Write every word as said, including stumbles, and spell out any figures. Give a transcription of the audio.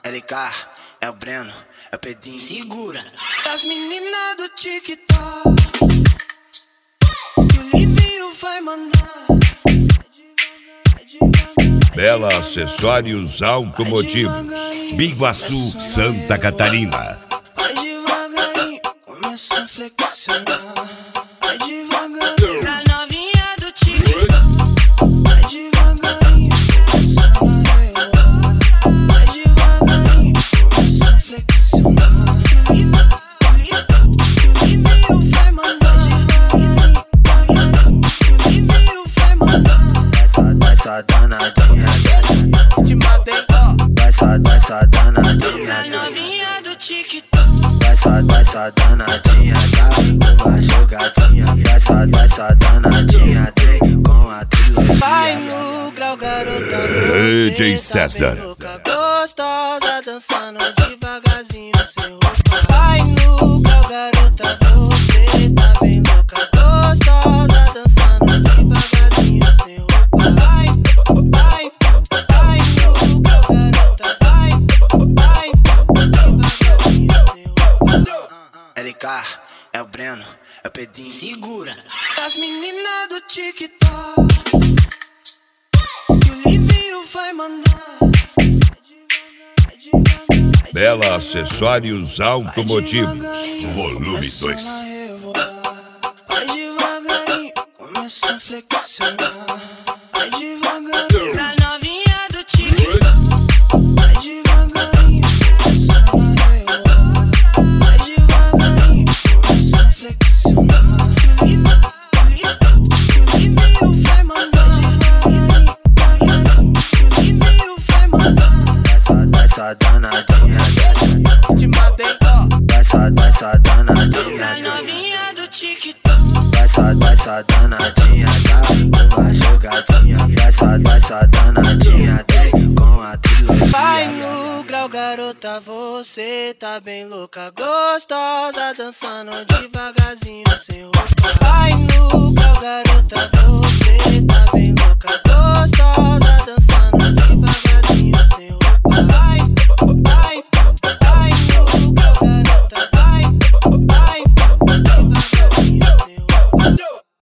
L K, é o Breno, é o Pedinho. Segura. As meninas do TikTok, que o Livinho vai mandar. Bela Acessórios Automotivos, Biguaçu, Santa Catarina. Vai devagarinho, começa a flexionar. Vai devagarinho, pra novinha do TikTok. Vai devagarinho, começa a rebolar. Vai devagarinho, começa a flexionar. Que o Livinho vai mandar. Que o Livinho vai mandar. Essa danadinha dessa te matei, ó. Essa, essa danadinha pra novinha do TikTok. Essa, essa danadinha dá uma jogadinha. Essa, essa danadinha tem com a trilogia. Vai no grau, garota, D J César. tá louca, gostosa, dançando devagarzinho sem roupa. Vai no grau, garota, você tá bem louca, gostosa, dançando devagarzinho sem roupa. Vai, vai, vai no grau, garota, vai, vai, devagarzinho sem roupa. L K, é o Breno, é o Pedinho. Segura. As meninas do TikTok, que o Livinho vai mandar. Bela Acessórios Automotivos, volume dois. Vai devagarinho, começa a flexionar. Vai devagarinho, pra novinha do TikTok. Vai devagarinho, começa a rebolar. Vai devagarinho, começa a flexionar. Que o Livinho vai mandar. Que o Livinho vai mandar. Essa, essa danadinha dessa te matei, ó. Essa, essa danadinha Pra novinha do TikTok. Essa, essa danadinha dá uma jogadinha. Essa, essa danadinha tem com a trilogia. Vai no grau, garota, você tá bem louca, gostosa, dançando devagarzinho sem roupa. Vai no grau, garota, você tá bem louca, gostosa, dançando